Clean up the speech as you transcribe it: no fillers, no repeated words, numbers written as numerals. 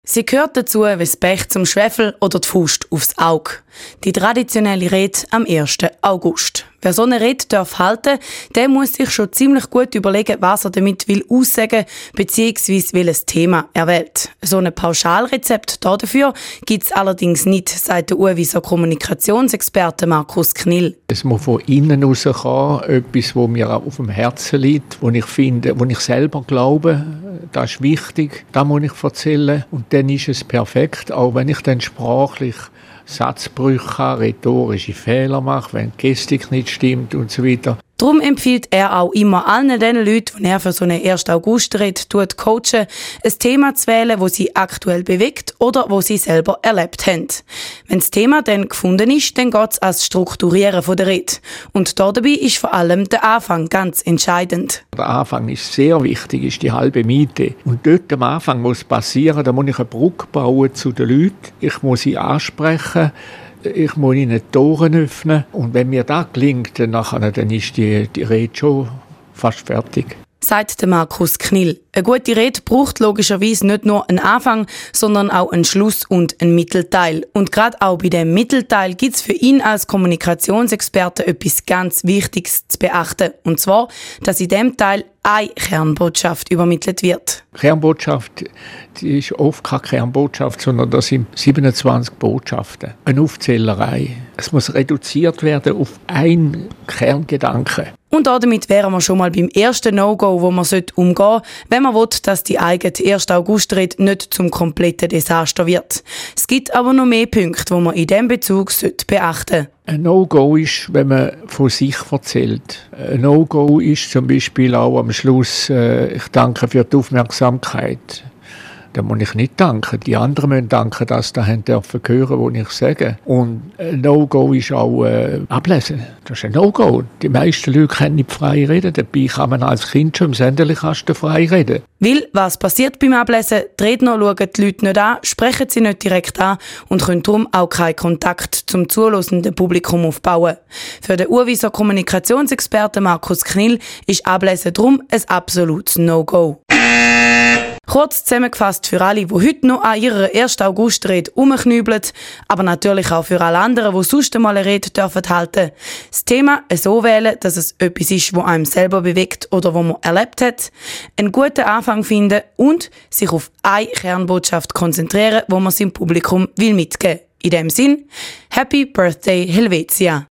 Sie gehört dazu wie das Pech zum Schwefel oder die Faust aufs Auge. Die traditionelle Rede am 1. August. Wer so eine Rede halten darf, der muss sich schon ziemlich gut überlegen, was er damit aussagen will, bzw. welches Thema er wählt. So ein Pauschalrezept dafür gibt es allerdings nicht, sagt der Uewiser Kommunikationsexperte Markus Knill. Es muss von innen rauskommen, etwas, das mir auf dem Herzen liegt, wo ich finde, wo ich selber glaube, das ist wichtig, das muss ich erzählen. Und dann ist es perfekt, auch wenn ich dann sprachlich Satzbrüche habe, rhetorische Fehler mache, wenn die Gestik nicht stimmt und so weiter. Darum empfiehlt er auch immer allen den Leuten, die er für so eine 1. August-Rede coachen, ein Thema zu wählen, das sie aktuell bewegt oder wo sie selber erlebt haben. Wenn das Thema dann gefunden ist, dann geht es ans Strukturieren der Rede. Und dabei ist vor allem der Anfang ganz entscheidend. Der Anfang ist sehr wichtig, ist die halbe Miete. Und dort am Anfang muss passieren, da muss ich eine Brücke bauen zu den Leuten. Ich muss sie ansprechen. Ich muss ihnen die Tore öffnen. Und wenn mir das gelingt, dann ist die Rede schon fast fertig. Sagt Markus Knill. Eine gute Rede braucht logischerweise nicht nur einen Anfang, sondern auch einen Schluss und einen Mittelteil. Und gerade auch bei dem Mittelteil gibt es für ihn als Kommunikationsexperte etwas ganz Wichtiges zu beachten. Und zwar, dass in diesem Teil eine Kernbotschaft übermittelt wird. Kernbotschaft, die ist oft keine Kernbotschaft, sondern das sind 27 Botschaften. Eine Aufzählerei. Es muss reduziert werden auf einen Kerngedanke. Und damit wären wir schon mal beim ersten No-Go, wo man umgehen sollte, wenn man will, dass die eigene 1. August-Rede nicht zum kompletten Desaster wird. Es gibt aber noch mehr Punkte, die man in diesem Bezug beachten sollte. Ein No-Go ist, wenn man von sich erzählt. Ein No-Go ist zum Beispiel auch am Schluss, ich danke für die Aufmerksamkeit. Da muss ich nicht danken. Die anderen müssen danken, dass sie hören dürfen, was ich sage. Und ein No-Go ist auch ablesen. Das ist ein No-Go. Die meisten Leute können nicht frei reden. Dabei kann man als Kind schon im Sendeli frei reden. Weil, was passiert beim Ablesen? Die Redner schauen die Leute nicht an, sprechen sie nicht direkt an und können darum auch keinen Kontakt zum zuhörenden Publikum aufbauen. Für den Uewiser Kommunikationsexperten Markus Knill ist Ablesen darum ein absolutes No-Go. Kurz zusammengefasst für alle, die heute noch an ihrer 1. August-Rede rumknübeln, aber natürlich auch für alle anderen, die sonst einmal eine Rede halten dürfen. Das Thema so wählen, dass es etwas ist, das einem selber bewegt oder was man erlebt hat. Einen guten Anfang finden und sich auf eine Kernbotschaft konzentrieren, die man seinem Publikum mitgeben will. In dem Sinn, Happy Birthday Helvetia!